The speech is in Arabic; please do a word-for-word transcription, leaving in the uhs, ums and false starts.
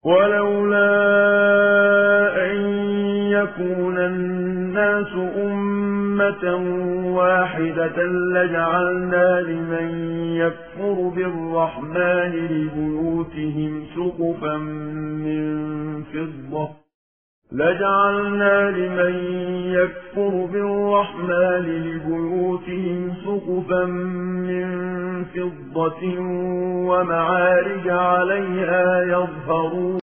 ولولا أن يكون الناس أمة واحدة لجعلنا لمن يكفر بالرحمن لبيوتهم سقفا من فضة لجعلنا لمن يكفر بالرحمن لبيوتهم سقفا من فضة ومعارج عليها يظهرون